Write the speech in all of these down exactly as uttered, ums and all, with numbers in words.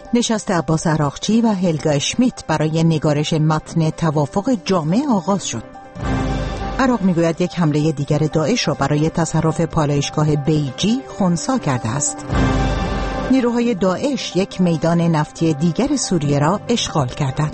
نشست عباس عراقچی و هلگا اشمیت برای نگارش متن توافق جامع آغاز شد. عراق میگوید یک حمله دیگر داعش را برای تصرف پالایشگاه بیجی خنثی کرده است. نیروهای داعش یک میدان نفتی دیگر سوریه را اشغال کردند.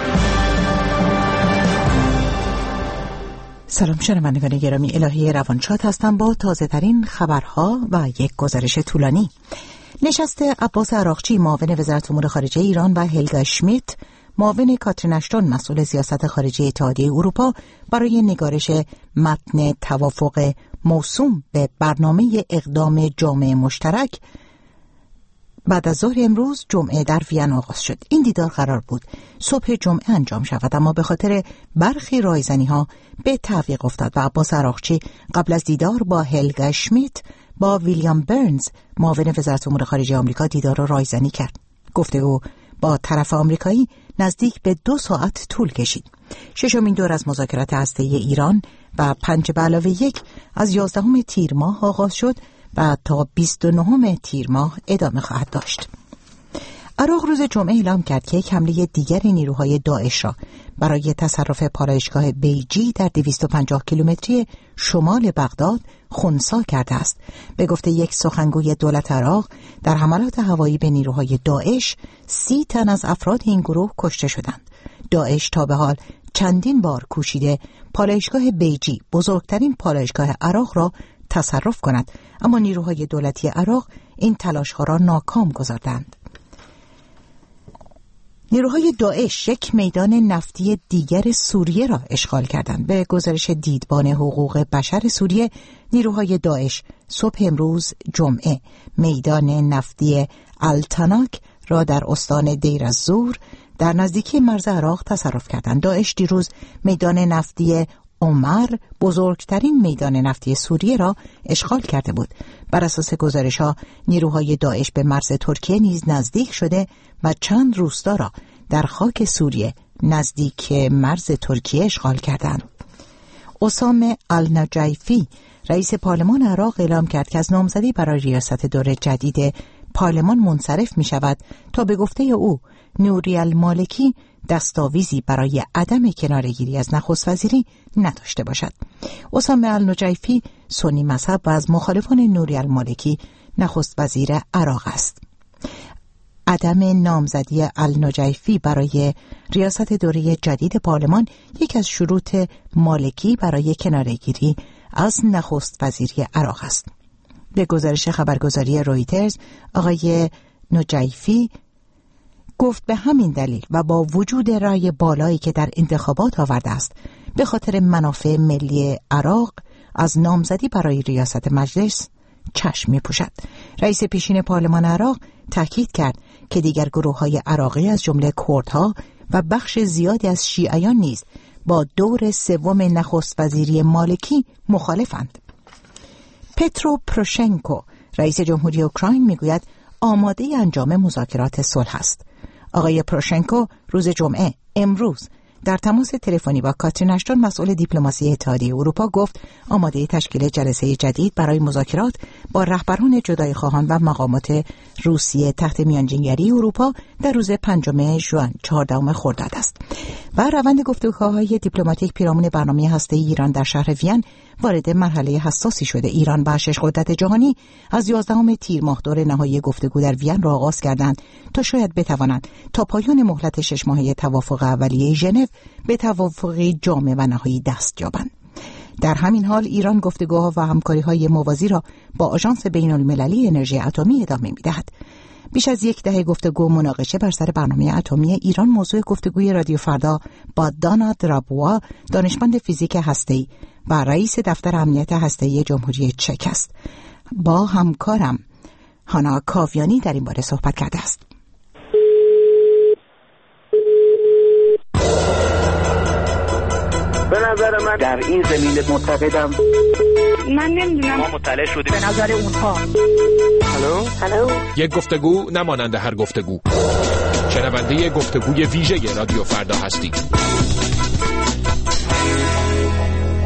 سلام شنوندگان گرامی، الهی روانشاد هستم با تازه ترین خبرها و یک گزارش طولانی. نشست عباس عراقچی معاون وزارت امور خارجه ایران و هلگا اشمیت معاون کاترین اشتون مسئول سیاست خارجی اتحادیه اروپا برای نگارش متن توافق موسوم به برنامه اقدام جامع مشترک بعد از ظهر امروز جمعه در وین آغاز شد. این دیدار قرار بود صبح جمعه انجام شود، اما به خاطر برخی رایزنی ها به تعویق افتاد و عباس عراقچی قبل از دیدار با هلگا اشمیت با ویلیام برنز معاون وزارت امور خارجه آمریکا دیدار را رایزنی کرد. گفتگو با طرف آمریکایی نزدیک به دو ساعت طول کشید. ششمین دور از مذاکرات هسته‌ای ایران و پنج به علاوه یک از یازدهم تیر ماه آغاز شد و تا بیست و نهم تیر ماه ادامه خواهد داشت. عراق روز جمعه اعلام کرد که یک حمله دیگر نیروهای داعش را برای تصرف پالایشگاه بیجی در دویست و پنجاه کیلومتری شمال بغداد خنثی کرده است. به گفته یک سخنگوی دولت عراق، در حملات هوایی به نیروهای داعش سی تن از افراد این گروه کشته شدند. داعش تا به حال چندین بار کوشیده پالایشگاه بیجی، بزرگترین پالایشگاه عراق، را تصرف کند، اما نیروهای دولتی عراق این تلاش‌ها را ناکام گذاردند. نیروهای داعش یک میدان نفتی دیگر سوریه را اشغال کردند. به گزارش دیدبان حقوق بشر سوریه، نیروهای داعش صبح امروز جمعه میدان نفتی التناک را در استان دیر الزور در نزدیکی مرز عراق تصرف کردند. داعش دیروز میدان نفتی عمر، بزرگترین میدان نفتی سوریه، را اشغال کرده بود. بر اساس گزارش‌ها نیروهای داعش به مرز ترکیه نیز نزدیک شده و چند روستا را در خاک سوریه نزدیک مرز ترکیه اشغال کردند. اسامه النجیفی رئیس پارلمان عراق اعلام کرد که از نامزدی برای ریاست دور جدید پارلمان منصرف می شود تا به گفته او نوری المالکی دستاویزی برای عدم کناره‌گیری از نخست وزیری نداشته باشد. اسامه النجیفی سنی مذهب و از مخالفان نوری المالکی نخست وزیر عراق است. عدم نامزدی النجیفی برای ریاست دوره جدید پارلمان یک از شروط مالکی برای کناره‌گیری از نخست وزیری عراق است. به گزارش خبرگزاری رویترز، آقای نجیفی گفت به همین دلیل و با وجود رأی بالایی که در انتخابات آورده است، به خاطر منافع ملی عراق از نامزدی برای ریاست مجلس چشم می‌پوشد. رئیس پیشین پارلمان عراق تاکید کرد که دیگر گروه‌های عراقی از جمله کردها و بخش زیادی از شیعیان نیز با دور سوم نخست وزیری مالکی مخالفند. پترو پروشنکو رئیس جمهوری اوکراین میگوید آماده انجام مذاکرات صلح است. آقای پروشنکو روز جمعه امروز در تماس تلفنی با کاترین اشتون مسئول دیپلماسی اتحادیه اروپا گفت آماده تشکیل جلسه جدید برای مذاکرات با رهبران جدایی خواهان و مقامات روسیه تحت میانجیگری اروپا در روز پنجم ژوئن چهاردهم خرداد است. و روند گفتگوهای دیپلماتیک پیرامون برنامه هسته‌ای ایران در شهر وین وارد مرحله حساسی شده. ایران و شش قدرت جهانی از یازدهم تیر ماه دور نهایی گفتگو در وین را آغاز کردند تا شاید بتوانند تا پایان مهلت شش ماهه توافق اولیه ژنو به توافقی جامع و نهایی دست یابند. در همین حال ایران گفتگوها و همکاری‌های موازی را با آژانس بین‌المللی انرژی اتمی ادامه می‌دهد. بیش از یک دهه گفتگو و مناقشه بر سر برنامه اتمی ایران موضوع گفتگوی رادیو فردا با دانا درابوا، دانشمند فیزیک هسته‌ای و رئیس دفتر امنیت هسته‌ای جمهوری چک است. با همکارم هانا کاویانی در این باره صحبت کرده است. به نظر من در این زمینه معتقدم. من نمیدونم، ما مطلع شدیم به نظر اونها. هلو هلو یک گفتگو نمانند هر گفتگو. شنونده گفتگوی ویژه رادیو فردا هستید.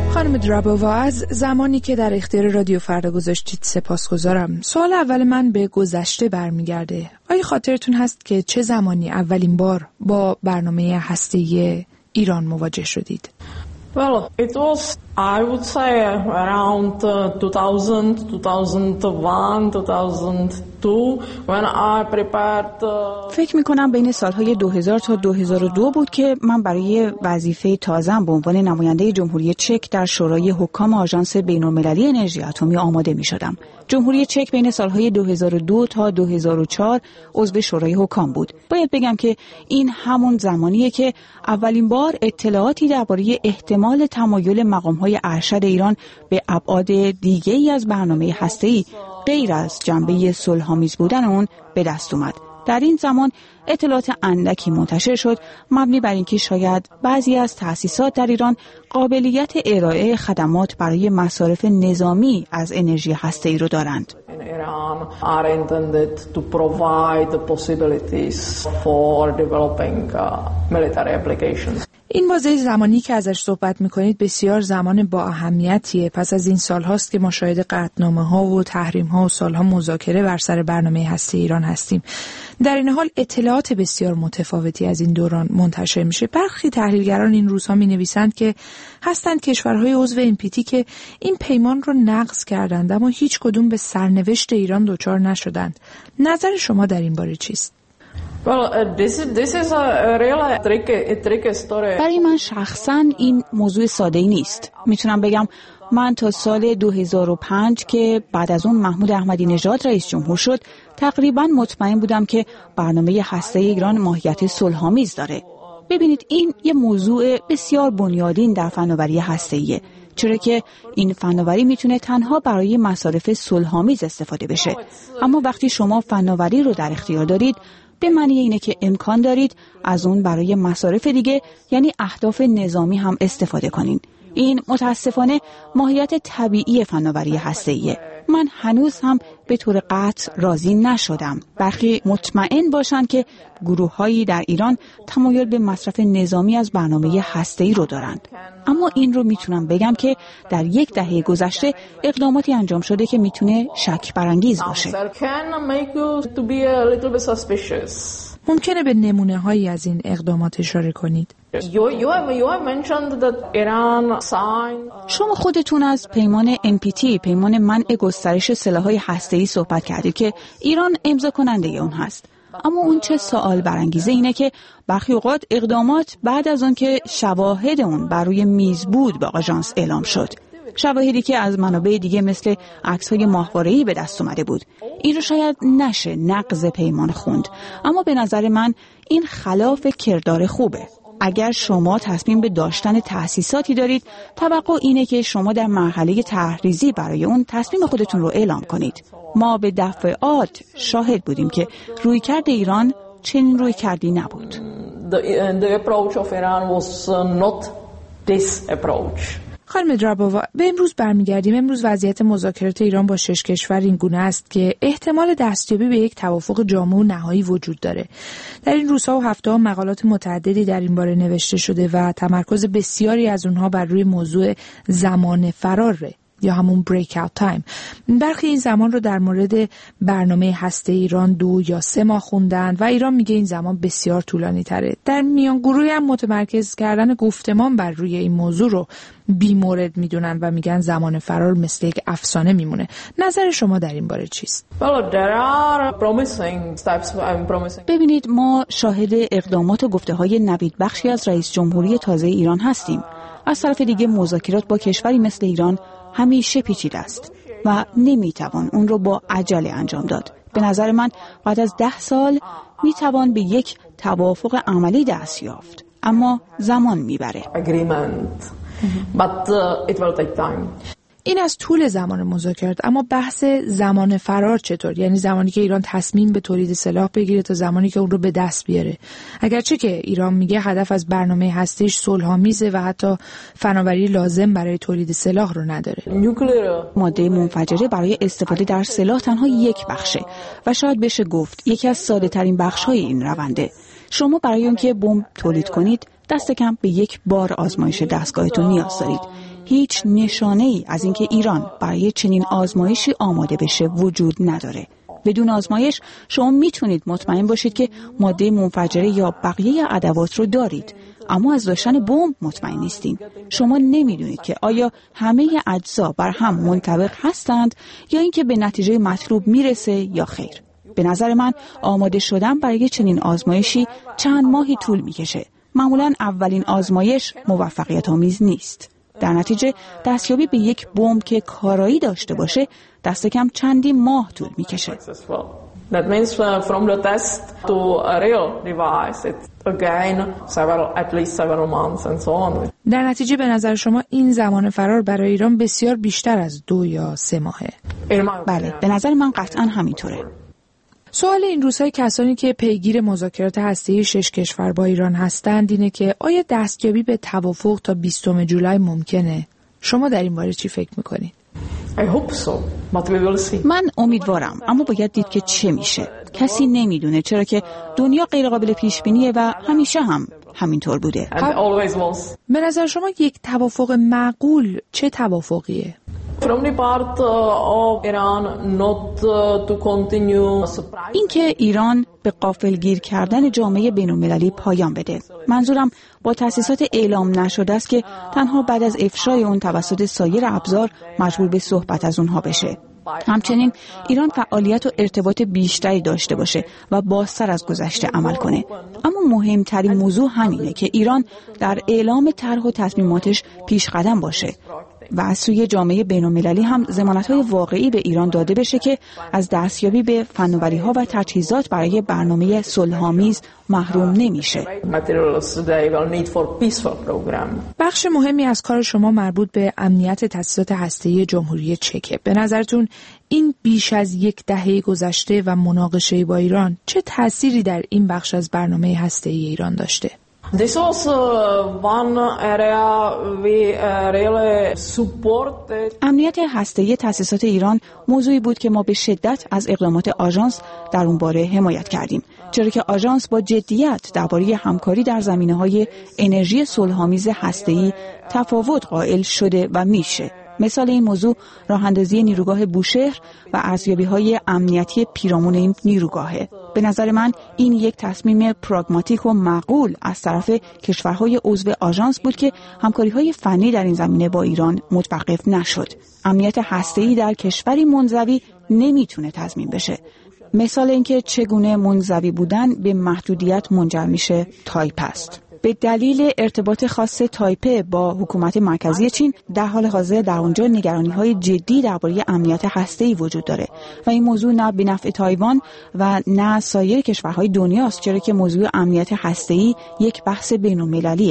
خانم درابووا، از زمانی که در اختیار رادیو فردا گذاشتید سپاسگزارم. سوال اول من به گذشته برمیگرده. آیا خاطرتون هست که چه زمانی اولین بار با برنامه هسته‌ای ایران مواجه شدید؟ Well, it was, I would say, around uh, two thousand, two thousand one, two thousand two, when I prepared... Uh... فکر میکنم بین سالهای دو هزار تا دو هزار و دو بود که من برای وظیفه تازه‌ام به عنوان نماینده جمهوری چک در شورای حکام آژانس بین‌المللی انرژی اتمی آماده میشدم. جمهوری چک بین سالهای دو هزار و دو تا دو هزار و چهار عضو شورای حکام بود. باید بگم که این همون زمانیه که اولین بار اطلاعاتی درباره احتمال تمایل مقام‌های ارشد ایران به ابعاد دیگه‌ای از برنامه هسته‌ای غیر از جنبه صلح‌آمیز بودن اون به دست اومد. در این زمان اطلاعات اندکی منتشر شد مبنی بر اینکه شاید بعضی از تأسیسات در ایران قابلیت ارائه خدمات برای مصارف نظامی از انرژی هسته‌ای رو دارند. Iran are intended to provide the possibilities for developing uh, military applications. این بازه زمانی که ازش صحبت میکنید بسیار زمان با اهمیتیه. پس از این سال هاست که ما شاهد قطعنامه ها و تحریم ها و سالها مذاکره بر سر برنامه هسته ایران هستیم. در این حال اطلاعات بسیار متفاوتی از این دوران منتشر میشه. برخی تحلیلگران این روزها می نویسند که هستند کشورهای عضو ام پی تی که این پیمان رو نقض کردند اما هیچ کدوم به سرنوشت ایران دچار نشدند. نظر شما در این باره چیست؟ Well, uh, this is this is a really tricky tricky story. برای من شخصاً این موضوع ساده‌ای نیست. میتونم بگم من تا سال دو هزار و پنج که بعد از اون محمود احمدی نژاد رئیس جمهور شد تقریباً مطمئن بودم که برنامه هسته ایران ماهیت صلح‌آمیز داره. ببینید این یه موضوع بسیار بنیادین در فناوری هسته‌ایه. چرا که این فناوری میتونه تنها برای مصارف صلح‌آمیز استفاده بشه. اما وقتی شما فناوری رو در اختیار دارید به معنی اینه که امکان دارید از اون برای مصارف دیگه یعنی اهداف نظامی هم استفاده کنین. این متاسفانه ماهیت طبیعی فناوری هسته‌ایه. من هنوز هم به طور قطع راضی نشدم. برخی مطمئن باشن که گروه‌هایی در ایران تمایل به مصرف نظامی از برنامه هسته‌ای رو دارند. اما این رو میتونم بگم که در یک دهه گذشته اقداماتی انجام شده که میتونه شک برانگیز باشه. ممکنه به نمونه هایی از این اقدامات اشاره کنید؟ شما خودتون از پیمان ام پی تی، پیمان منع گسترش سلاح‌های هسته‌ای صحبت کردید که ایران امضا کننده اون هست. اما اون چه سوال برانگیزه اینه که برخی اوقات اقدامات بعد از اون که شواهد اون بر روی میز بود به آژانس اعلام شد. شواهدی که از منابع دیگه مثل عکس‌های ماهواره‌ای به دست اومده بود. این رو شاید نشه نقض پیمان خوند، اما به نظر من این خلاف کردار خوبه. اگر شما تصمیم به داشتن تأسیساتی دارید، توقع اینه که شما در مرحله طرحریزی برای اون تصمیم خودتون رو اعلام کنید. ما به دفعات شاهد بودیم که رویکرد ایران چنین رویکردی نبود. The, the approach of Iran was not this approach. خانم درابووا، به امروز برمیگردیم. امروز وضعیت مذاکرات ایران با شش کشور این گونه است که احتمال دستیابی به یک توافق جامع و نهایی وجود داره. در این روزها و هفته‌ها مقالات متعددی در این باره نوشته شده و تمرکز بسیاری از اونها بر روی موضوع زمان فراره یا همون بریک اوت تایم. برخی این زمان رو در مورد برنامه هسته ایران دو یا سه ماه خوندن و ایران میگه این زمان بسیار طولانی تره. در میان گروهی هم متمرکز کردن گفتمان بر روی این موضوع رو بی مورد میدونن و میگن زمان فرار مثل یک افسانه میمونه. نظر شما در این باره چیست؟ ببینید ما شاهد اقدامات و گفته های نوید بخشی از رئیس جمهوری تازه ایران هستیم. از طرف دیگه مذاکرات با کشوری مثل ایران همیشه پیچیده است و نمیتوان اون رو با عجله انجام داد. به نظر من بعد از ده سال میتوان به یک توافق عملی دست یافت، اما زمان میبره. But uh, it will take time. این از طول زمان مذاکرات، اما بحث زمان فرار چطور؟ یعنی زمانی که ایران تصمیم به تولید سلاح بگیره تا زمانی که اون رو به دست بیاره. اگرچه که ایران میگه هدف از برنامه هسته‌ایش صلح‌آمیزه و حتی فناوری لازم برای تولید سلاح رو نداره. ماده منفجره برای استفاده در سلاح تنها یک بخشه و شاید بشه گفت یکی از ساده ترین بخش‌های این رونده. شما برای اینکه بمب تولید کنید دست کم به یک بار آزمایش دستگاهتون نیاز دارید. هیچ نشانه‌ای از اینکه ایران برای چنین آزمایشی آماده بشه وجود نداره. بدون آزمایش شما میتونید مطمئن باشید که ماده منفجره یا بقیه ادوات رو دارید، اما از داشتن بمب مطمئن نیستین. شما نمیدونید که آیا همه اجزا بر هم منطبق هستند یا اینکه به نتیجه مطلوب میرسه یا خیر. به نظر من آماده شدن برای چنین آزمایشی چند ماهی طول میکشه. معمولاً اولین آزمایش موفقیت آمیز نیست. در نتیجه دستیابی به یک بمب که کارایی داشته باشه دست کم چندی ماه طول میکشه. That means uh, from the test to a real device, it again several, at least several months and so on. در نتیجه به نظر شما این زمان فرار برای ایران بسیار بیشتر از دو یا سه ماهه؟ بله، به نظر من قطعاً همینطوره. سوال این روزهای کسانی که پیگیر مذاکرات هسته‌ای شش کشور با ایران هستند اینه که آیا دستیابی به توافق تا بیستم جولای ممکنه؟ شما در این باره چی فکر میکنید؟ I hope so, but we will see. من امیدوارم، اما باید دید که چه میشه. کسی نمیدونه، چرا که دنیا غیر قابل پیش بینیه و همیشه هم همینطور بوده. And always was. به نظر شما یک توافق معقول چه توافقیه؟ From the part of Iran not to continue. اینکه ایران به غافلگیر کردن جامعه بین‌المللی پایان بده. منظورم با تأسیسات اعلام نشده است که تنها بعد از افشای اون توسط سایر ابزار مجبور به صحبت از اونها بشه. همچنین ایران فعالیت و ارتباط بیشتری داشته باشه و بازتر از گذشته عمل کنه. اما مهمترین موضوع همینه که ایران در اعلام طرح و تصمیماتش پیش قدم باشه و از سوی جامعه بین‌المللی هم ضمانت‌های واقعی به ایران داده بشه که از دستیابی به فناوری‌ها و تجهیزات برای برنامه صلح‌آمیز محروم نمیشه. بخش مهمی از کار شما مربوط به امنیت تأسیسات هسته‌ای جمهوری چکه. به نظرتون این بیش از یک دهه گذشته و مناقشه با ایران چه تأثیری در این بخش از برنامه هسته‌ای ایران داشته؟ This was uh, one area we uh, really supported. امنیت هسته‌ای تأسیسات ایران موضوعی بود که ما به شدت از اقدامات آژانس در اون باره حمایت کردیم، چرا که آژانس با جدیت درباره همکاری در زمینه‌های انرژی صلح‌آمیز هسته‌ای تفاوت قائل شده و میشه. مثال این موضوع راه‌اندازی نیروگاه بوشهر و ارزیابی‌های امنیتی پیرامون این نیروگاهه. به نظر من این یک تصمیم پراگماتیک و معقول از طرف کشورهای عضو آژانس بود که همکاری‌های فنی در این زمینه با ایران متوقف نشد. امنیت هسته‌ای در کشوری منزوی نمیتونه تضمین بشه. مثال اینکه چگونه منزوی بودن به محدودیت منجر میشه تایپ است. به دلیل ارتباط خاص تایپه با حکومت مرکزی چین در حال حاضر در اونجا نگرانی‌های جدی درباره امنیت هسته‌ای وجود داره و این موضوع نه به نفع تایوان و نه سایر کشورهای دنیاست، چرا که موضوع امنیت هسته‌ای یک بحث بین‌المللیه.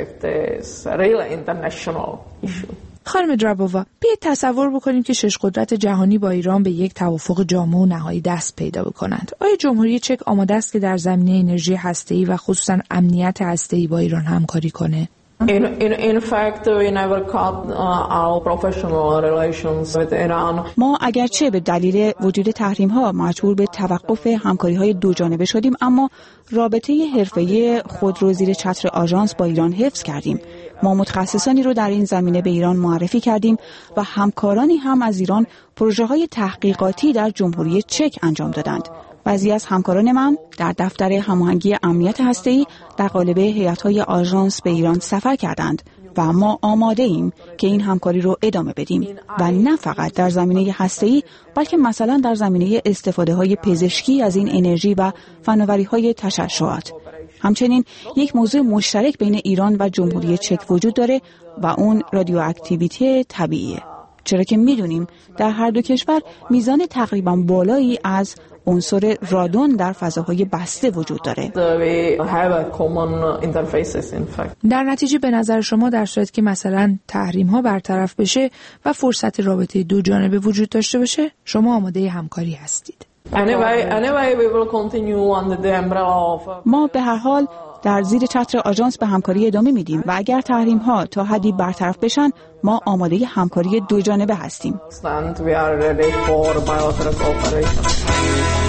خانم درابووا، بیایید تصور بکنیم که شش قدرت جهانی با ایران به یک توافق جامع و نهایی دست پیدا بکنند. آیا جمهوری چک آماده است که در زمینه انرژی هسته‌ای و خصوصا امنیت هسته‌ای با ایران همکاری کنه؟ In, in, in fact, we never cut uh, our professional relations with Iran. ما اگرچه به دلیل وجود تحریم‌ها مجبور به توقف همکاری‌های دوجانبه شدیم، اما رابطه حرفه‌ای خود رو زیر چتر آژانس با ایران حفظ کردیم. ما متخصصانی رو در این زمینه به ایران معرفی کردیم و همکارانی هم از ایران پروژه‌های تحقیقاتی در جمهوری چک انجام دادند. بعضی از همکاران من در دفتر هماهنگی امنیت هسته‌ای در قالب هیئت‌های آژانس به ایران سفر کردند و ما آماده ایم که این همکاری رو ادامه بدیم و نه فقط در زمینه هسته‌ای بلکه مثلا در زمینه استفاده‌های پزشکی از این انرژی و فناوری‌های تشعشعات. همچنین یک موضوع مشترک بین ایران و جمهوری چک وجود داره و اون رادیواکتیویته طبیعیه، چرا که میدونیم در هر دو کشور میزان تقریبا بالایی از عنصر رادون در فضاهای بسته وجود داره. در نتیجه به نظر شما در صورتی که مثلا تحریم ها برطرف بشه و فرصت رابطه دو جانبه وجود داشته باشه، شما آماده همکاری هستید؟ Anyway, anyway, we will continue under the umbrella of... ما به هر حال در زیر چتر آژانس به همکاری ادامه میدیم و اگر تحریم ها تا حدی برطرف بشن ما آماده همکاری دو جانبه هستیم. We are ready for bilateral cooperation.